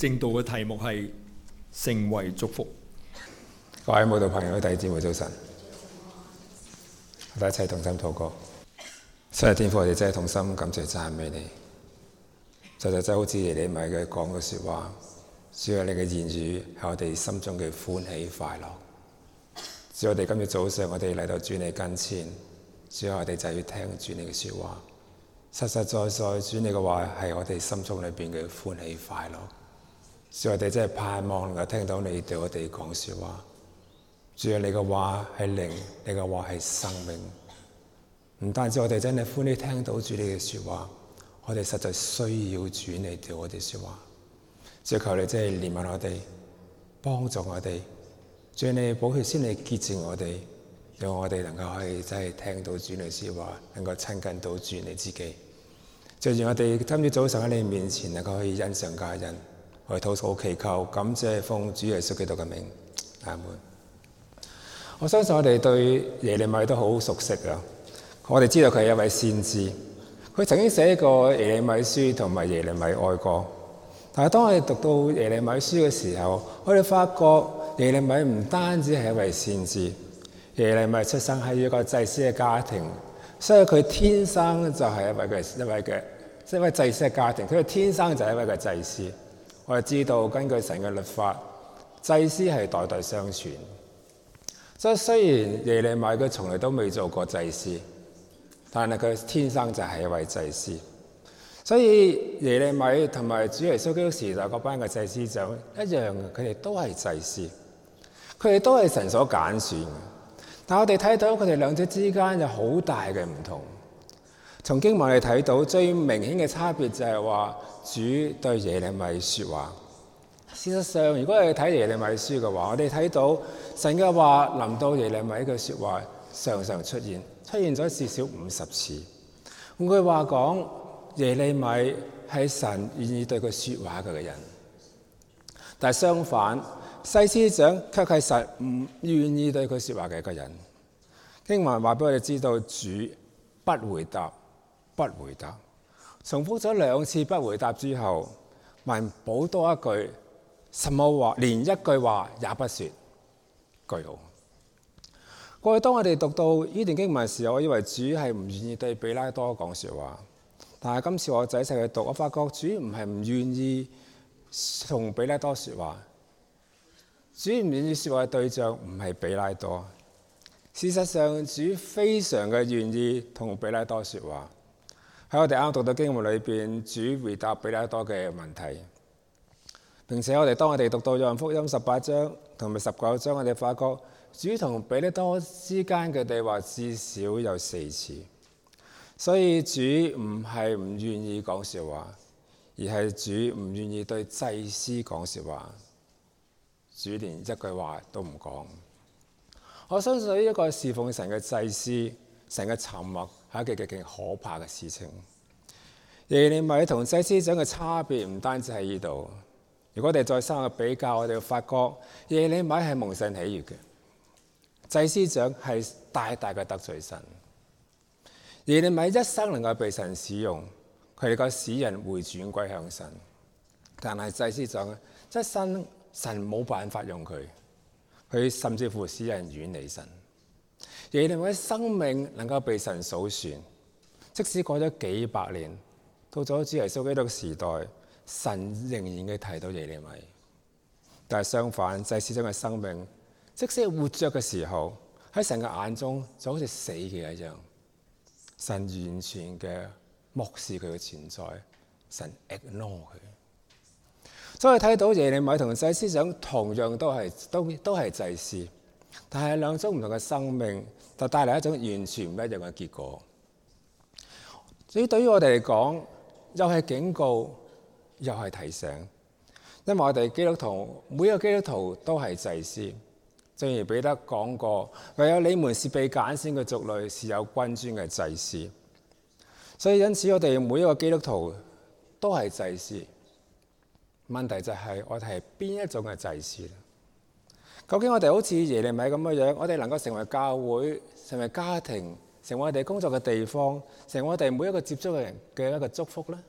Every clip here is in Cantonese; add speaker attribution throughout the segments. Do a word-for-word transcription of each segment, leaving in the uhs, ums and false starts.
Speaker 1: 正道嘅題目係成為祝福。
Speaker 2: 各位慕道朋友、弟兄姊妹早晨，我哋一齊同心禱告。神嘅天父，我哋真係同心感謝讚美你。就就真係好似耶利米嘅講嘅説話，主啊，你嘅言語係我哋心中嘅歡喜快樂。主，我哋今日早上我哋嚟到主你跟前，主啊，我哋就要聽主你嘅説話。實實在在，主你嘅話係我哋心中裏邊嘅歡喜快樂。主，我哋真係盼望能夠聽到你對我哋講説話。主啊，你嘅話係靈，你嘅話係生命。唔單止我哋真係歡喜聽到主你嘅説話，我哋實在需要主你對我哋説話。主，求你真係憐憫我哋，幫助我哋。主，你寶血先嚟潔淨我哋，讓我哋能夠可以真係聽到主你説話，能夠親近到主你自己。就讓我哋今朝早上喺你面前能夠可以恩上加恩，我哋禱告祈求，感謝奉主耶穌基督嘅名，阿門。我相信我哋對耶利米都好熟悉啊！我哋知道佢係一位先知，佢曾經寫過耶利米書同埋耶利米哀歌。但係當我哋讀到耶利米書嘅時候，我哋發覺耶利米唔單止係一位先知，耶利米出生喺一個祭司嘅家庭，所以佢天生就係一位嘅一位嘅一位祭司嘅家庭，佢天生就係一位嘅祭司。我哋知道根據神嘅律法，祭司係代代相傳。所以雖然耶利米佢從來都未做過祭司，但係佢天生就係一位祭司。所以耶利米同埋主耶穌基督時代嗰班嘅祭司長一樣，佢哋都係祭司，佢哋都係神所揀選嘅。但我哋睇到佢哋兩者之間有好大嘅唔同。從經文我哋睇到最明顯嘅差別就係話主對耶利米說話。事實上，如果我哋睇耶利米書嘅話，我哋睇到神嘅話臨到耶利米嘅說話常常出現，出現咗至少五十次。換句話講，耶利米係神願意對佢說話嘅人，但係相反，祭司長卻係神唔願意對佢說話嘅一個人。經文話俾我哋知道，主不回答，不回答，重複咗兩次不回答之後，還補多一句，什麼話，連一句話也不說。句號。過去當我哋讀到呢段經文嘅時候，我以為主係唔願意對比拉多講說話，但係今次我仔細去讀，我發覺主唔係唔願意同比拉多說話，主唔願意說話嘅對象唔係比拉多。事實上，主非常嘅願意同比拉多說話。喺我哋啱啱讀到經文裏邊，主回答比拉多嘅問題。並且我哋當我哋讀到約翰福音十八章同埋十九章，我哋發覺主同比拉多之間嘅對話至少有四次。所以主唔係唔願意講說話，而係主唔願意對祭司講說話。主連一句話都唔講。我相信呢一個侍奉神嘅祭司，神嘅沉默係一件極極可怕嘅事情。耶利米同祭司長嘅差別唔單止喺呢度。如果我哋再深入比較，我哋會發覺耶利米係蒙神喜悅嘅，祭司長係大大嘅得罪神。耶利米一生能夠被神使用，佢哋個使人回轉歸向神，但係祭司長一生神冇辦法用佢，佢甚至乎使人遠離神。耶利米嘅生命能夠被神數算，即使過咗幾百年，到咗主耶穌基督時代，神仍然嘅提到耶利米。但係相反，祭司長嘅生命，即使係活着嘅時候，喺神嘅眼中就好似死嘅一樣。神完全嘅漠視佢嘅存在，神 ignore 佢。所以睇到耶利米同祭司長同樣都係都都係祭司，但係兩種唔同嘅生命，就帶嚟一種完全唔一樣嘅結果。所以對於我哋嚟講，又係警告，又係提醒，因為我哋基督徒每一個基督徒都係祭司。正如彼得講過，唯有你們是被揀選嘅族類，是有君尊嘅祭司。所以因此我哋每一個基督徒都係祭司。問題就係我哋係邊一種嘅祭司？究竟我哋好似耶利米咁嘅樣，我哋能夠成為教會、成為家庭、成為我哋工作嘅地方、成為我哋每一個接觸嘅人嘅一個祝福呢？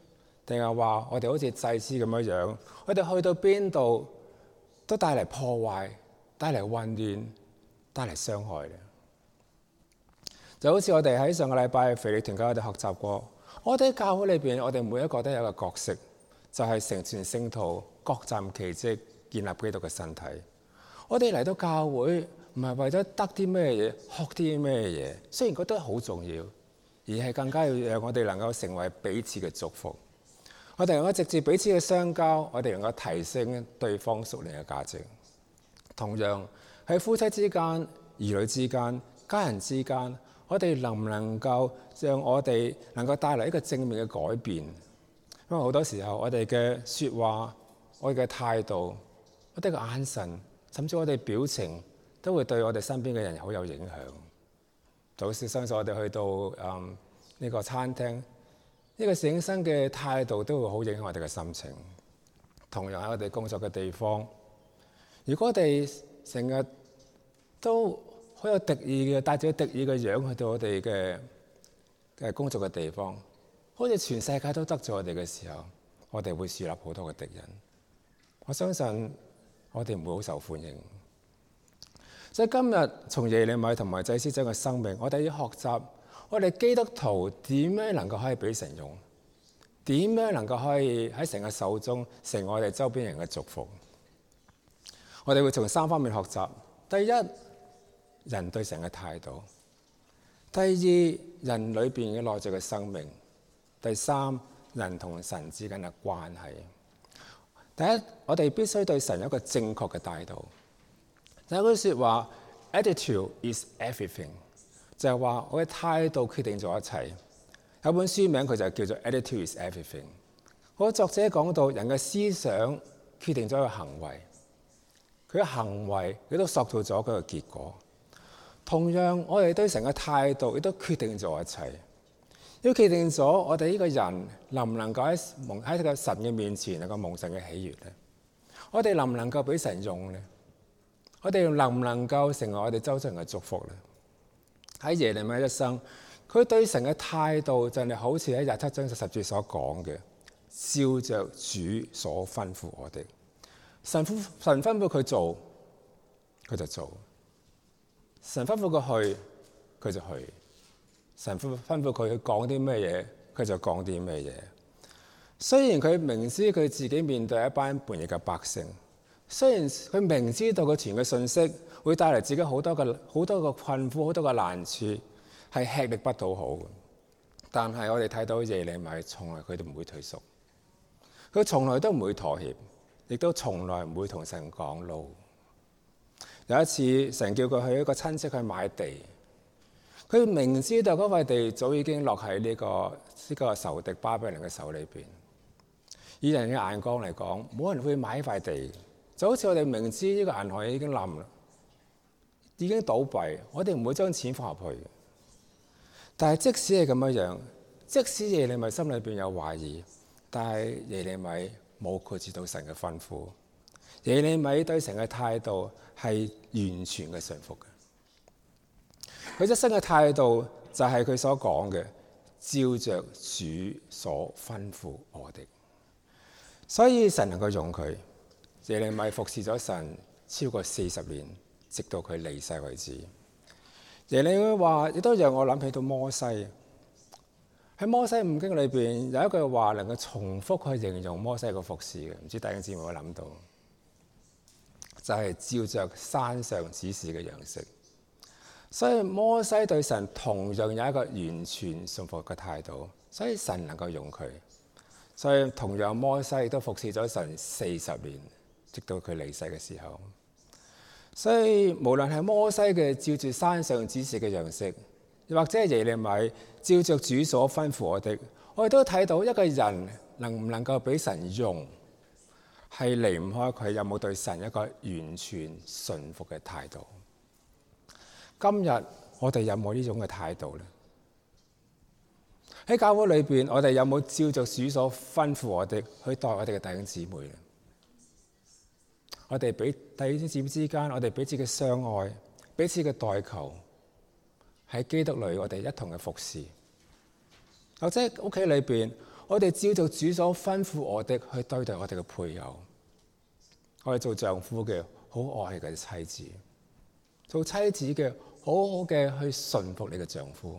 Speaker 2: 定係話我哋好似祭司咁樣樣，我哋去到邊度都帶嚟破壞、帶嚟混亂、帶嚟傷害咧？就好似我哋喺上個禮拜腓力團契，我哋學習過，我哋喺教會裏邊，我哋每一個都有一個角色，就係成全聖徒，各站其職，建立基督嘅身體。我哋嚟到教會唔係為咗得啲咩嘢，學啲咩嘢，雖然覺得好重要，而係更加要讓我哋能夠成為彼此嘅祝福。我哋能夠直接彼此嘅相交，我哋能夠提升對方屬靈嘅價值。同樣喺夫妻之間、兒女之間、家人之間，我哋能唔能夠讓我哋能夠帶嚟一個正面嘅改變？因為好多時候我哋嘅説話、我哋嘅態度、我哋嘅眼神，甚至我哋表情，都會對我哋身邊嘅人好有影響。就好似相信我哋去到嗯呢個餐廳，呢個侍應生嘅態度都會好影響我哋嘅心情。同樣喺我哋工作嘅地方，如果我哋成日都好有敵意嘅，帶住敵意嘅樣去到我哋嘅嘅工作嘅地方，好似全世界都得罪我哋嘅時候，我哋會樹立好多嘅敵人。我相信我哋唔會好受歡迎。所以今日從耶利米同埋祭司長嘅生命，我哋要學習我哋基督徒點樣能夠可以俾神用，點樣能夠可以喺神嘅手中成為我哋周邊人嘅祝福。我哋會從三方面學習：第一，人對神嘅態度；第二，人裏邊嘅內在嘅生命；第三，人同神之間嘅關係。第一，我哋必須對神有一個正確嘅態度。有句説話 ，attitude is everything， 就係話我嘅態度決定咗一切。有本書名佢就叫做 Attitude is everything。嗰個作者講到人嘅思想決定咗佢嘅行為，佢嘅行為亦都塑造咗佢嘅結果。同樣，我哋對神嘅態度亦都決定咗一切，亦都決定咗我哋呢個人能唔能夠喺蒙喺個神嘅面前能夠蒙神嘅喜悅咧？我哋能唔能夠俾神用咧？我哋能唔能夠成為我哋周遭人嘅祝福咧？喺耶利米一生，佢對神嘅態度就係好似喺廿七章十十節所講嘅，照着主所吩咐我哋。神吩神吩咐佢做，佢就做；神吩咐佢去，佢就去；神吩吩咐佢去講啲咩嘢，佢就講啲咩嘢。雖然佢明知佢自己面對一班叛逆嘅百姓，雖然佢明知道佢傳嘅信息會帶嚟自己好多嘅好多個困苦、好多個難處，係吃力不討好嘅，但係我哋睇到耶利米從來佢都唔會退縮，佢從來都唔會妥協，亦都從來唔會同神講 no。有一次神叫佢去一個親戚去買地，佢明知道嗰塊地早已經落喺呢個呢個仇敵巴比倫嘅手裏邊，以人嘅眼光嚟講，冇人會買呢塊地。就好似我哋明知呢個銀行已經冧啦，已經倒閉，我哋唔會將錢放入去。但係即使係咁樣樣，即使耶利米心裏邊有懷疑，但係耶利米冇拒絕到神嘅吩咐。耶利米對神嘅態度係完全嘅順服嘅。佢一生嘅態度就係佢所講嘅，照着主所吩咐我哋。所以神能夠用佢。耶利米服侍咗神超過四十年，直到佢離世為止。耶利米話，亦都讓我諗起到摩西。喺摩西五經裏邊有一句話能夠重複去形容摩西嘅服侍嘅，唔知弟兄姊妹有冇諗到？就係、是、照着山上指示嘅樣式。所以摩西對神同樣有一個完全信服嘅態度，所以神能夠用佢。所以同樣摩西亦都服侍咗神四十年。直到佢離世嘅時候，所以無論係摩西嘅照住山上指示嘅樣式，又或者係耶利米照着主所吩咐我哋，我哋都睇到一個人能唔能夠俾神用，係離唔開佢有冇對神一個完全順服嘅態度。今日我哋有冇呢種嘅態度呢？喺教會裏邊，我哋有冇照着主所吩咐我哋去待我哋嘅弟兄姊妹呢？我哋俾弟兄姊妹之間，我哋彼此嘅相愛，彼此嘅代求，喺基督裏我哋一同嘅服侍。或者屋企裏邊， 我哋照着主所吩咐我哋去對待我哋嘅配偶。我哋做丈夫嘅好愛佢嘅妻子，做妻子嘅好好嘅去順服你嘅丈夫。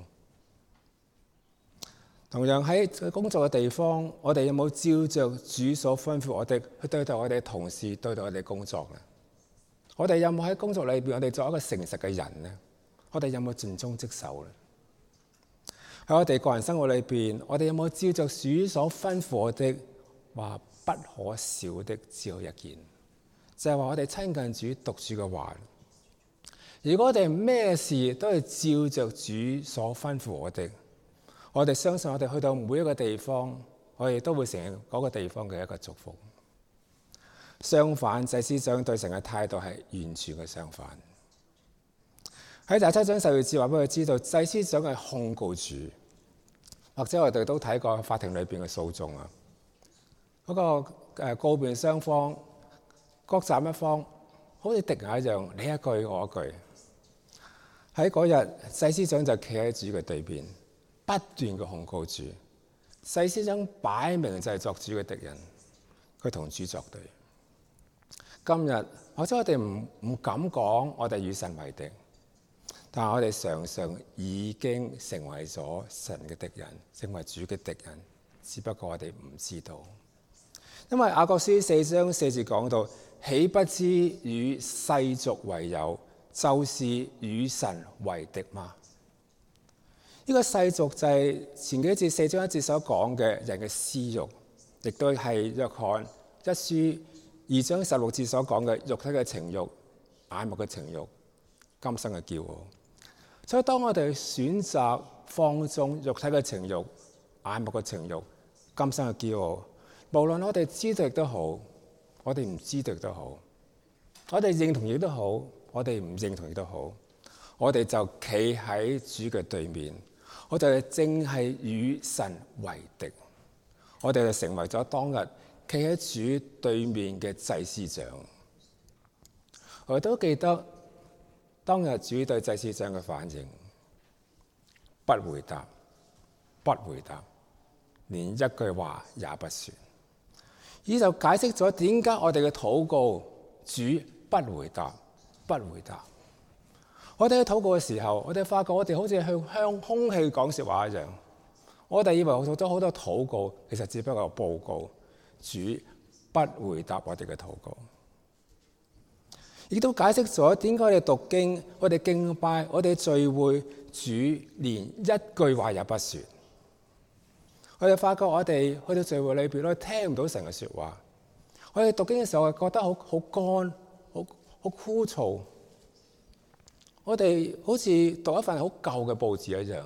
Speaker 2: 同樣喺工作嘅地方，我哋有冇照着主所吩咐我哋去對待我哋嘅同事，對待我哋工作呢？我哋有冇喺工作裏邊，我哋做一個誠實嘅人呢？我哋有冇盡忠職守呢？喺我哋個人生活裏邊，我哋有冇照着主所吩咐我哋話不可少的只有一件，就係話我哋親近主、讀主嘅話。如果我哋咩事都係照着主所吩咐我哋，我哋相信我哋去到每一個地方，我哋都會成為嗰個地方嘅一個祝福。相反，祭司長對神嘅態度係完全嘅相反。喺第七章十二節話俾佢知道，祭司長係控告主，或者我哋都睇過法庭裏邊嘅訴訟啊。嗰、那個誒告辯雙方各站一方，好似敵人一樣，你一句我一句。喺嗰日，祭司長就企喺主嘅對邊，不斷嘅控告主。祭司長擺明就係作主嘅敵人，佢同主作對。今日或者我哋唔唔敢講我哋與神為敵，但係我哋常常已經成為咗神嘅敵人，成為主嘅敵人，只不過我哋唔知道。因為雅各書四章四節講到，豈不知與世俗為友，就是與神為敵嗎？呢、這個世俗就係前幾節四章一節所講嘅人嘅私欲，亦都係約翰一書二章十六節所講嘅肉體嘅情欲、眼目嘅情欲、今生嘅驕傲。所以當我哋選擇放縱肉體嘅情欲、眼目嘅情欲、今生嘅驕傲，無論我哋知道亦都好，我哋唔知道亦都好，我哋認同亦都好，我哋唔認同亦都好，我哋就企喺主嘅對面，我哋正係與神為敵，我哋就成為咗當日企喺主對面嘅祭司長。我都記得當日主對祭司長嘅反應，不回答，不回答，連一句話也不說。呢就解釋咗點解我哋嘅禱告，主不回答，不回答。我哋喺禱告嘅時候，我哋發覺我哋好似向向空氣講說話一樣。我哋以為我做咗好多禱告，其實只不過報告。主不回答我哋嘅禱告，亦都解釋咗點解我哋讀經、我哋敬拜、我哋聚會，主連一句話也不說。我哋發覺我哋去到聚會裏邊，我哋聽唔到神嘅說話。我哋讀經嘅時候，我覺得好好乾、好好枯燥。我哋好似讀一份好舊嘅報紙一樣。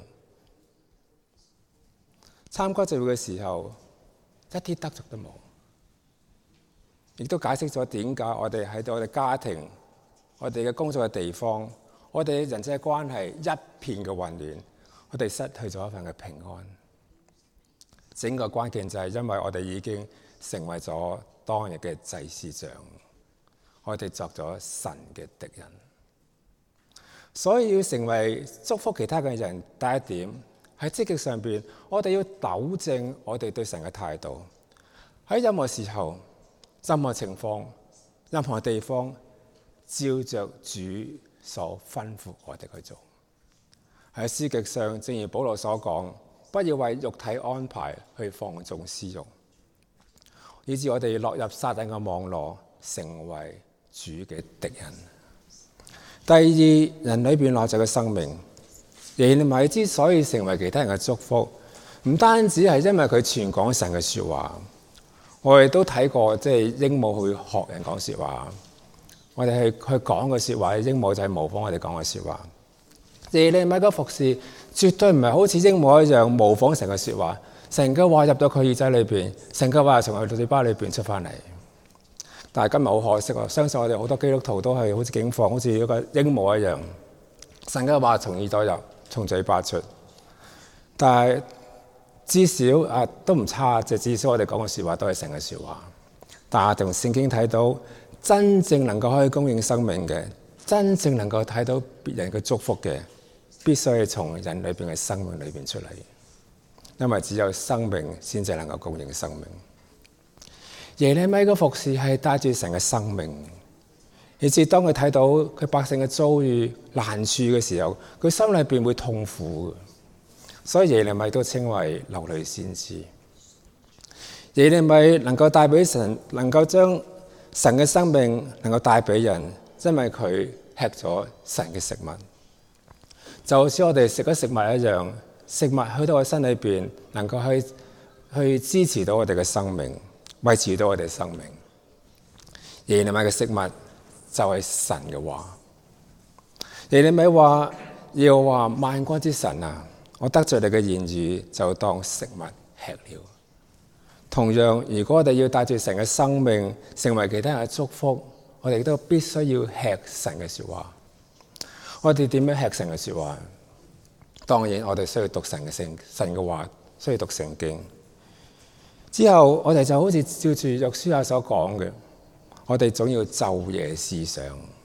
Speaker 2: 參加聚會嘅時候，一啲得着都冇。亦都解釋咗點解我哋喺我哋家庭、我哋嘅工作嘅地方、我哋人際關係一片嘅混亂，我哋失去咗一份嘅平安。整個關鍵就係因為我哋已經成為咗當日嘅祭司長，我哋作咗神嘅敵人。所以要成為祝福其他嘅人，第一點喺積極上邊，我哋要糾正我哋對神嘅態度。喺任何時候、任何情況、任何地方，照着主所吩咐我哋去做。喺詩極上，正如保羅所講，不要為肉體安排去放縱私欲，以致我哋落入撒旦嘅網絡，成為主嘅敵人。第二，人裏邊內在嘅生命，耶利米之所以成為其他人嘅祝福，唔單止係因為佢傳講神嘅說話。我哋都睇過，即係鸚鵡去學人講說話。我哋去去講嘅說話，鸚鵡就係模仿我哋講嘅說話。耶利米嘅服侍絕對唔係好似鸚鵡一樣模仿神嘅說話，神嘅話入到佢耳仔裏邊，神嘅話從佢嘴巴裏邊出翻嚟。但係今日好可惜啊！相信我哋好多基督徒都係好似警方，好似一個鸚鵡一樣，神嘅話從耳朵入，從嘴巴出。但係至少啊都唔差，就至少我哋講嘅說話都係神嘅說話。但係從聖經睇到，真正能夠可以供應生命嘅，真正能夠睇到別人嘅祝福嘅，必須係從人裏邊嘅生命裏邊出嚟。 因為只有生命先至能夠供應生命。耶利米嘅服侍係帶住神嘅生命，以至當佢睇到佢百姓嘅遭遇難處嘅時候，佢心裏邊會痛苦。所以耶利米都稱為流淚先知。耶利米能夠帶俾神，能夠將神嘅生命能夠帶俾人，因為佢吃咗神嘅食物，就好似我哋食咗食物一樣，食物去到我身裏邊，能夠去去支持到我哋嘅生命，維持到我哋生命。耶利米嘅食物就係神嘅話。耶利米話：耶和華萬軍之神啊，我得罪你嘅言語就當食物吃了。同樣，如果我哋要帶住神嘅生命成為其他人嘅祝福，我哋都必須要吃神嘅說話。我哋點樣吃神嘅說話？當然，我哋需要讀神嘅聖神嘅話，需要讀聖經。之後，我哋就好似照住約書亞所講嘅，我哋總要晝夜思想。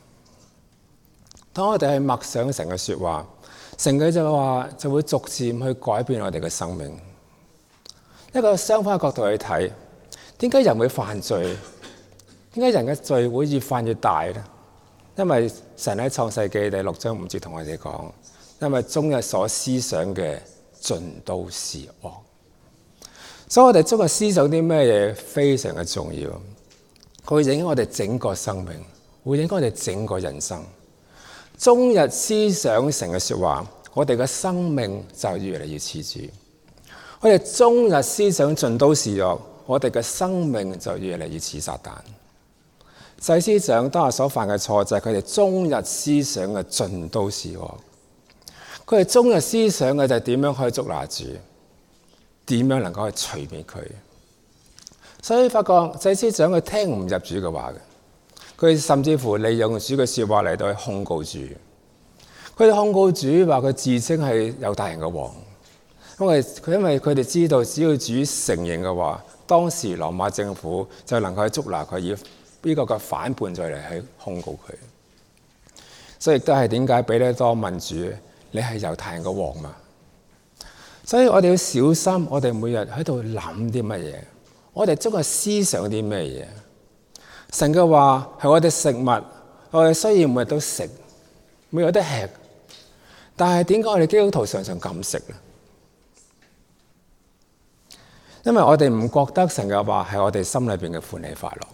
Speaker 2: 當我哋去默想神嘅說話，神嘅就話就會逐漸去改變我哋嘅生命。一個相反嘅角度去睇，點解人會犯罪？點解人嘅罪會越犯越大呢？因為神喺創世記第六章五節同我哋講，因為終日所思想嘅盡都是惡。所以我哋終日思想啲咩嘢非常嘅重要，佢會影響我哋整個生命，會影響我哋整個人生。終日思想神嘅說話，我哋嘅生命就越嚟越似主。我哋終日思想盡都是惡，我哋嘅生命就越嚟越似撒旦。祭司長當日所犯嘅錯就係佢哋終日思想嘅盡都是惡。佢哋終日思想嘅就係點樣可以捉拿主，點樣能夠去除滅佢。所以發覺祭司長佢聽唔入主嘅話嘅，佢甚至乎利用主嘅說話嚟到去控告主。佢哋控告主話佢自稱係猶大人嘅王。因為佢因為佢哋知道，只要主承認嘅話，當時羅馬政府就能夠去捉拿佢，以呢個嘅反叛罪嚟去控告佢。所以亦都係點解彼拉多問主：你係猶太人嘅王嘛？所以我哋要小心，我哋每日喺度諗啲乜嘢，我哋終日思想啲咩嘢。神嘅話係我哋食物，我哋雖然每日都食，每日都吃，但係點解我哋基督徒常常禁食咧？因為我哋唔覺得神嘅話係我哋心裏邊嘅歡喜快樂。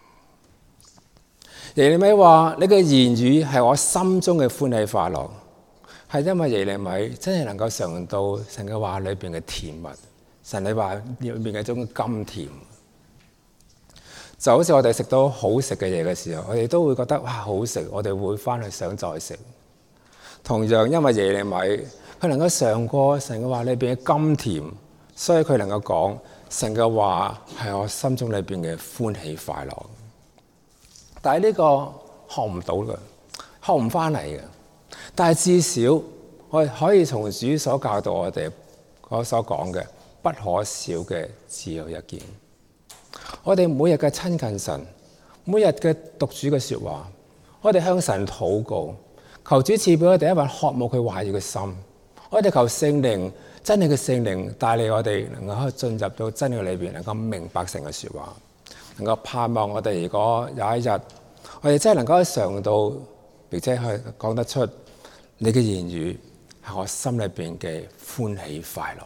Speaker 2: 耶利米話：你嘅言語係我心中嘅歡喜快樂，係因為耶利米真係能夠嘗到神嘅話裏邊嘅甜蜜，神嘅話裏邊嘅一種甘甜。就好似我哋食到好食嘅嘢嘅時候，我哋都會覺得哇好食，我哋會翻去想再食。同樣，因為耶利米佢能夠嘗過神嘅話裏邊嘅甘甜，所以佢能夠講神嘅話係我心中裏邊嘅歡喜快樂。但係呢個學唔到嘅，學唔翻嚟嘅。但係至少我哋可以從主所教導我哋我所講嘅不可少嘅只有一件。我哋每日嘅親近神，每日嘅讀主嘅說話，我哋向神禱告，求主賜俾我哋一份渴慕佢話語嘅心。我哋求聖靈，真理嘅聖靈帶領我哋能夠進入到真理裏邊，能夠明白神嘅說話，能夠盼望我哋如果有一日，我哋真係能夠嘗到，並且去講得出你嘅言語係我心裏邊嘅歡喜快樂。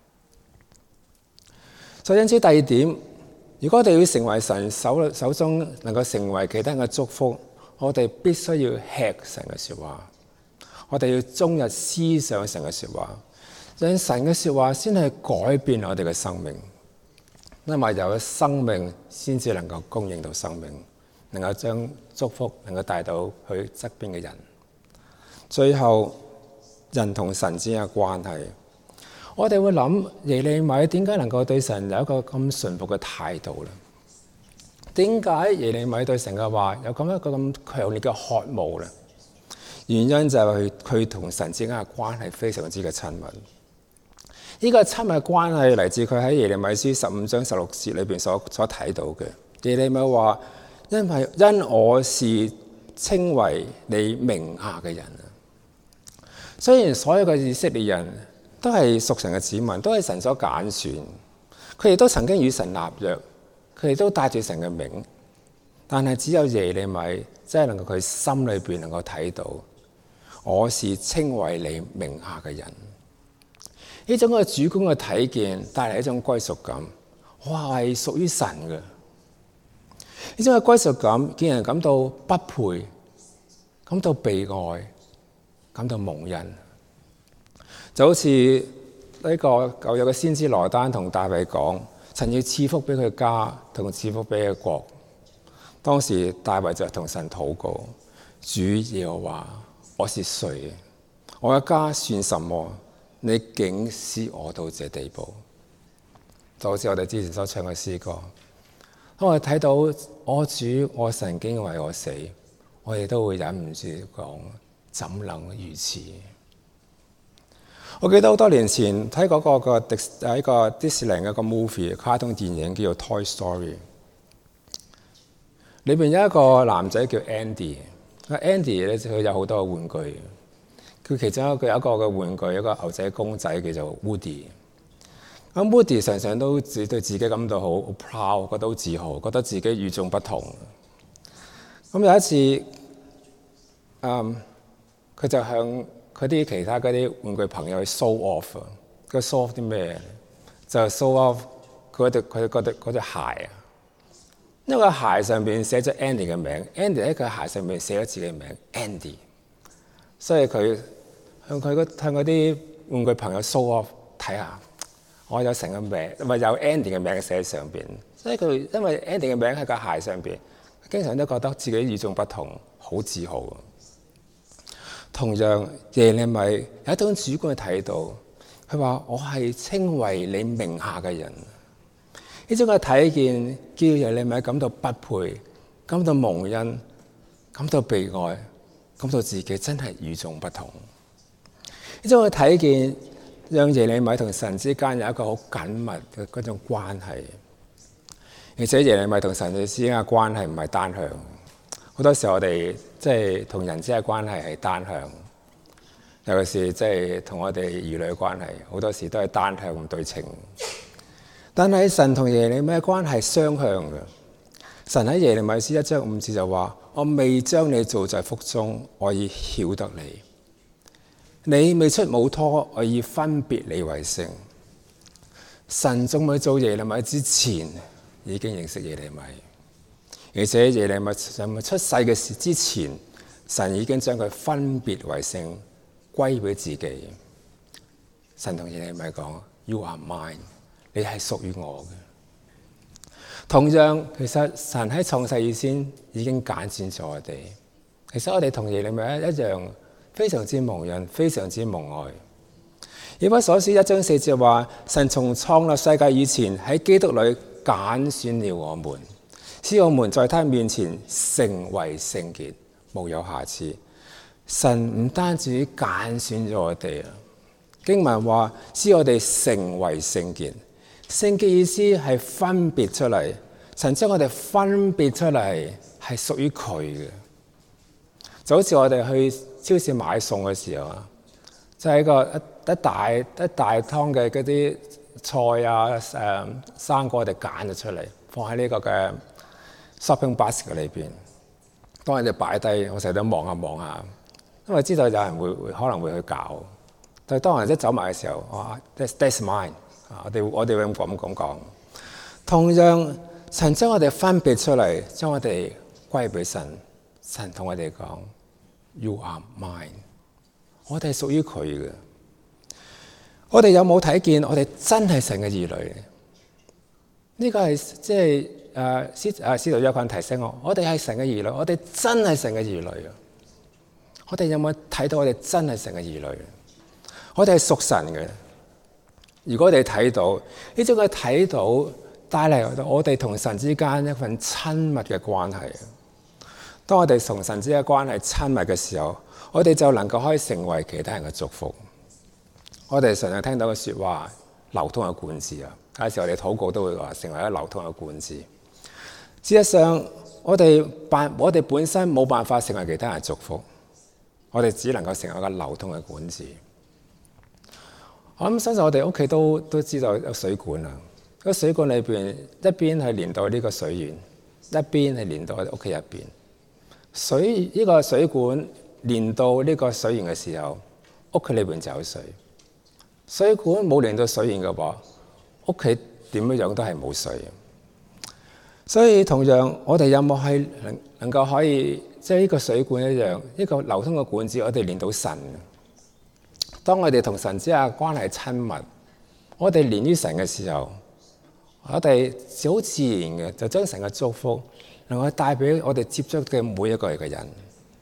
Speaker 2: 所以因此第二點，如果我哋要成為神手手中能夠成為其他人嘅祝福，我哋必須要吃神嘅說話，我哋要終日思想神嘅說話，讓神嘅說話先係改變我哋嘅生命。因為有咗生命先至能夠供應到生命，能夠將祝福能夠帶到佢側邊嘅人。最後，人同神之間嘅關係，我哋會諗耶利米點解能夠對神有一個咁順服嘅態度呢？點解耶利米對神嘅話有咁一個咁強烈嘅渴慕呢？原因就係佢同神之間嘅關係非常之嘅親密。呢、這個親密嘅關係嚟自佢喺耶利米書十五章十六節裏邊所所睇到嘅。耶利米話：因為因我是稱為你名下嘅人啊。雖然所有嘅以色列人都係屬神嘅子民，都係神所揀選。佢哋都曾經與神立約，佢哋都帶住神嘅名，但係只有耶利米真係能夠佢心裏邊能夠睇到，我是稱為你名下嘅人。呢種嘅主觀嘅睇見帶嚟一種歸屬感，我係屬於神嘅。呢種嘅歸屬感見人感到不配，感到被愛，感到蒙恩。就好似呢個舊約嘅先知羅丹同大衛講，神要賜福俾佢家，同賜福俾佢國。當時大衛就同神禱告，主耶和華，我是誰？我嘅家算什麼？你竟使我到這地步？就好似我哋之前所唱嘅詩歌，當我哋睇到我主我神竟為我死，我哋都會忍唔住講，怎能如此？我記得好多年前睇嗰個個迪誒一個迪士尼嘅一個 movie 卡通電影叫做 Toy Story， 裏邊有一個男仔叫 Andy， Andy 咧佢有好多個玩具，佢其中一個有一個嘅玩具，一個牛仔公仔叫做 Woody。咁 Woody 常常都自對自己感到好 proud， 覺得好自豪，覺得自己與眾不同。咁有一次，嗯，佢就向佢啲其他嗰啲玩具朋友去 show off， 佢 show off 啲咩？就 show off 佢對佢嗰對嗰對鞋啊！因為個鞋上邊寫咗 Andy 嘅名 ，Andy 喺佢鞋上邊寫咗自己嘅名 Andy， 所以佢向佢嗰向嗰啲玩具朋友 show off， 睇下我有成個名，唔係有 Andy 嘅名寫喺上邊。所以佢因為 Andy 嘅名喺個鞋上邊，佢經常都覺得自己與眾不同，好自豪。同樣耶利米有一種主觀去睇到，佢話我係稱為你名下嘅人。呢種嘅睇見叫耶利米感到不配，感到蒙恩，感到被愛，感到自己真係與眾不同。呢種嘅睇見讓耶利米同神之間有一個好緊密嘅嗰種關係。而且耶利米同神之間嘅關係唔係單向，好多時候我哋即係同人之間嘅關係係單向，尤其是即係同我哋兒女嘅關係，好多時都係單向唔對稱。但係神同耶利米嘅關係雙向嘅。神喺耶利米書一章五節就話：我未將你造在腹中，我已曉得你；你未出母胎，我已分別你為聖。神仲未做耶利米之前，已經認識耶利米，而且耶利米仲未出世嘅時之前，神已經將佢分別為聖，歸俾自己。神同耶利米講 ：You are mine， 你係屬於我嘅。同樣，其實神喺創世以前已經揀選咗我哋。其實我哋同耶利米一樣，非常之蒙恩，非常之蒙愛。以弗所書一章四節話：神從創立世界以前，喺基督裏揀選了我們，使我們在他面前成為聖潔，無有瑕疵。神唔單止揀選咗我哋啊，經文話使我哋成為聖潔。聖潔意思係分別出嚟，神將我哋分別出嚟，係屬於佢嘅。就好似我哋去超市買餸嘅時候啊，就係一個一一大一大湯嘅嗰啲菜啊、誒生果，我哋揀咗出嚟，放喺呢個嘅 shopping basket 裏邊。當人哋擺低，我成日都望下望下，因為知道有人會會可能會去搞。但係當人一走埋嘅時候，哇 that's that's mine。我哋我哋會咁咁講，同樣神將我哋分別出嚟，將我哋歸俾神。神同我哋講 ：You are mine， 我哋係屬於佢嘅。我哋有冇睇見？我哋真係神嘅兒女。呢個係即係誒司誒司徒約翰提醒我，我哋係神嘅兒女，我哋真係神嘅兒女啊！我哋有冇睇到我哋真係神嘅兒女？我哋係屬神嘅。如果我哋睇到呢種嘅睇到，帶嚟我哋同神之間一份親密嘅關係。當我哋同神之間關係親密嘅時候，我哋就能夠可以成為其他人嘅祝福。我哋常常聽到嘅說話，流通嘅管子啊，有時我哋禱告都會話成為一個流通嘅管子。事實上，我哋辦我哋本身冇辦法成為其他人嘅祝福，我哋只能夠成為一個流通嘅管子。 我諗相信我哋屋企都都知道有水管啊。個水管裏邊一邊係連到呢個水源，一邊係連到我哋屋企入邊。水呢、這個水管連到呢個水源嘅時候，屋企裏邊就有水。水管冇連到水源嘅話，屋企點樣樣都係冇水。所以同樣，我哋有冇係能能夠可以即係呢個水管一樣，呢、這個流通嘅管子，我哋連到神。當我哋同神之間關係親密，我哋連於神嘅時候，我哋好自然嘅就將神嘅祝福能夠帶俾我哋接觸嘅每一個嘅人。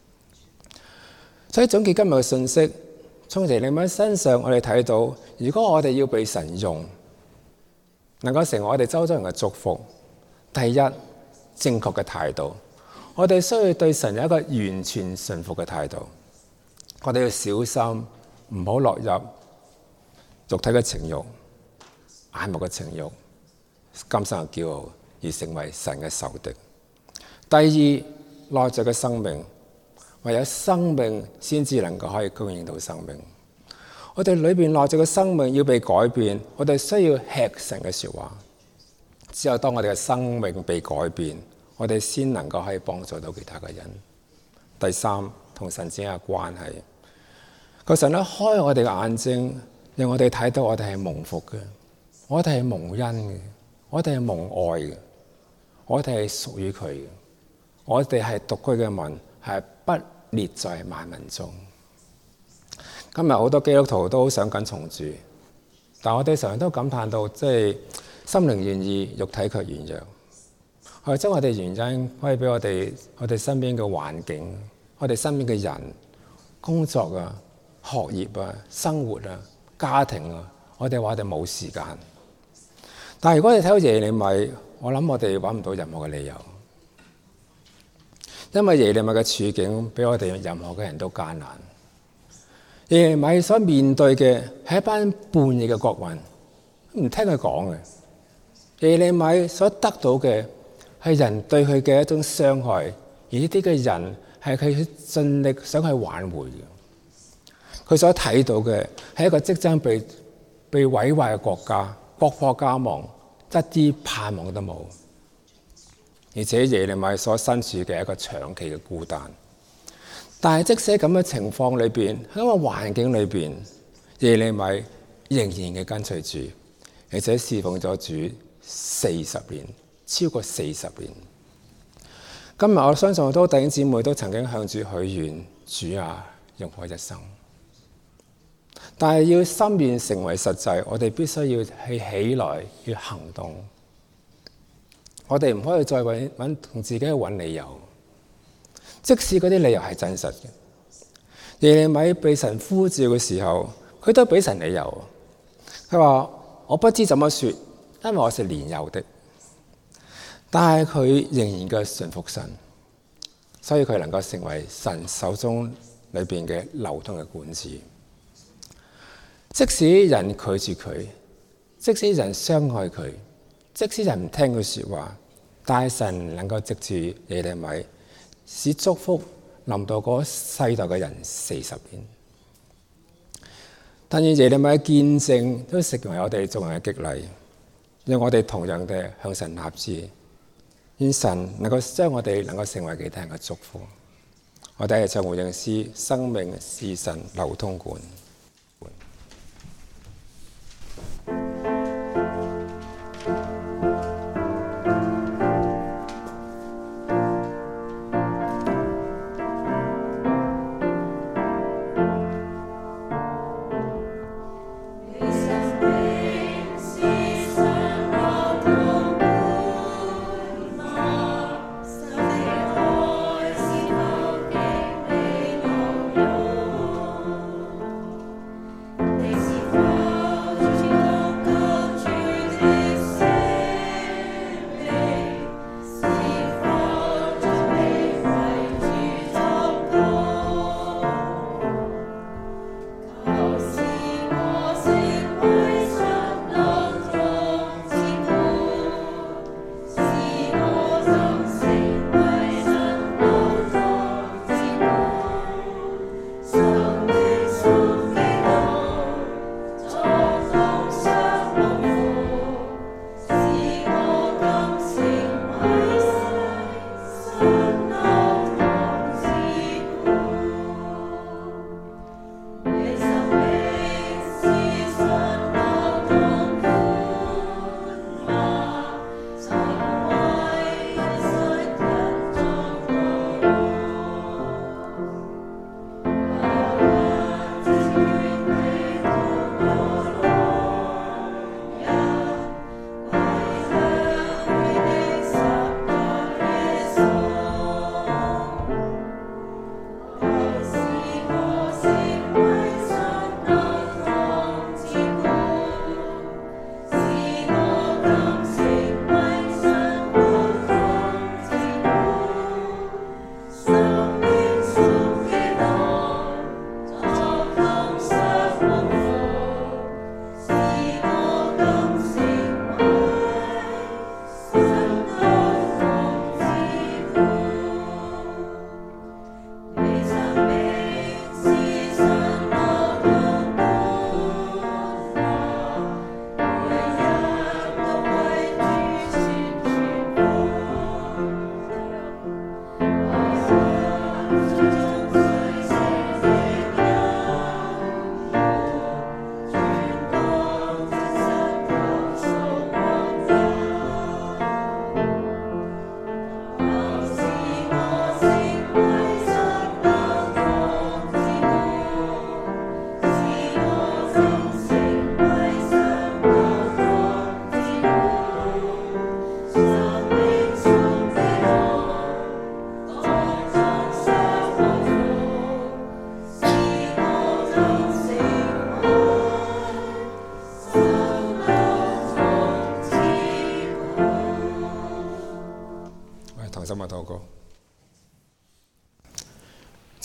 Speaker 2: 所以總結今日嘅信息，從耶利米身上我哋睇到，如果我哋要被神用，能夠成為我哋周遭人嘅祝福，第一，正確嘅態度，我哋需要對神有一個完全順服嘅態度。我哋要小心，唔好落入肉體嘅情慾、眼目嘅情慾、今生嘅驕傲，而成為神嘅仇敵。第二，內在嘅生命，唯有生命先至能夠可以供應到生命。我哋裏邊內在嘅生命要被改變，我哋需要吃神嘅說話。只有當我哋嘅生命被改變，我哋先能夠可以幫助到其他嘅人。第三，同神之間嘅關係，求神咧開我哋嘅眼睛，讓我哋睇到我哋係蒙福嘅，我哋係蒙恩嘅，我哋係蒙愛嘅，我哋係屬於佢嘅，我哋係獨居嘅民，係不列在萬民中。今日好多基督徒都好想跟從主，但我哋常常都感嘆到，即係心靈願意，肉體卻軟弱。或者我哋原因可以俾我哋我哋身邊嘅環境，我哋身邊嘅人、工作啊、學業啊、生活啊、家庭啊，我哋話我哋冇時間。但係如果你睇到耶利米，我諗我哋揾唔到任何嘅理由，因為耶利米嘅處境比我哋任何嘅人都艱難。耶利米所面對嘅係一班叛逆嘅國民，唔聽佢講嘅。耶利米所得到嘅係人對佢嘅一種傷害，而呢啲嘅人係佢盡力想去挽回嘅。佢所睇到嘅係一個即將被被毀壞嘅國家，國破家亡，一啲盼望都冇。而且耶利米所身處嘅一個長期嘅孤單。但係即使喺咁嘅情況裏邊，喺個環境裏邊，耶利米仍然嘅跟隨主，而且侍奉咗主四十年，超過四十年。今日我相信好多弟兄姊妹都曾經向主許願，主啊，用我一生。但係要心願成為實際，我哋必須要去起來，要行動。我哋唔可以再揾揾同自己去揾理由。即使嗰啲理由係真實嘅，耶利米被神呼召嘅時候，佢都俾神理由。佢話：我不知怎麼說，因為我是年幼的。但係佢仍然嘅順服神，所以佢能夠成為神手中裏邊嘅流通嘅管子。即使人拒絕佢，即使人傷害佢，即使人唔聽佢說話，但係神能夠藉住耶利米，使祝福臨到嗰世代嘅人四十年。但願耶利米嘅見證都成為我哋眾人嘅激勵，讓我哋同樣地向神立志，願神能夠將我哋能夠成為其他人嘅祝福。我哋係唱回應詩，生命是神流通管。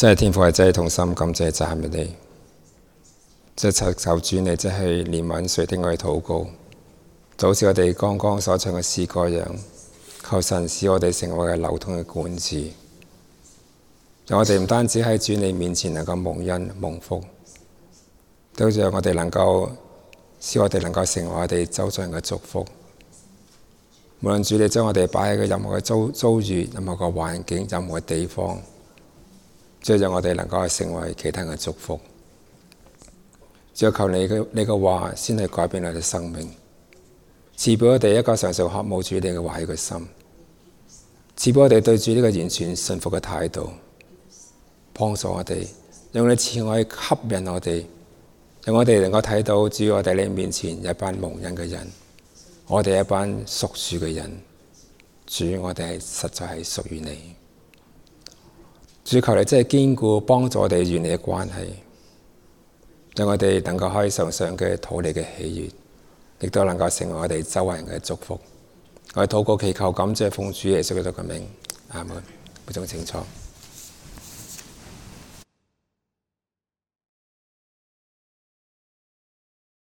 Speaker 2: 真係天父，係真係同心感謝讚美你。即係求主你即係憐憫垂聽我哋禱告，就好似我哋剛剛所唱嘅詩歌一樣，求神使我哋成為嘅流通嘅管子，讓我哋唔單止喺主你面前能夠蒙恩蒙福，都讓我哋能夠使我哋能夠成為我哋周遭人嘅祝福。無論主你將我哋擺喺嘅任何嘅遭遭遇、任何嘅環境、任何嘅地方，即係讓我哋能夠成為其他人嘅祝福。只有求你嘅你嘅話先係改變我哋生命，賜俾我哋一個常常渴慕主你嘅話語嘅心，賜俾我哋對主呢個完全信服嘅態度，幫助我哋，讓你慈愛吸引我哋，讓我哋能夠睇到主我哋你面前有一班蒙恩嘅人，我哋一班屬主嘅人，主我哋係實在係屬於你。主求你真係堅固幫助我哋與你嘅關係，讓我哋能夠可以常常嘅討你嘅喜悅，亦都能夠成為我哋周圍人嘅祝福。我哋禱告祈求感謝奉主耶穌基督嘅名，阿門。每種請坐。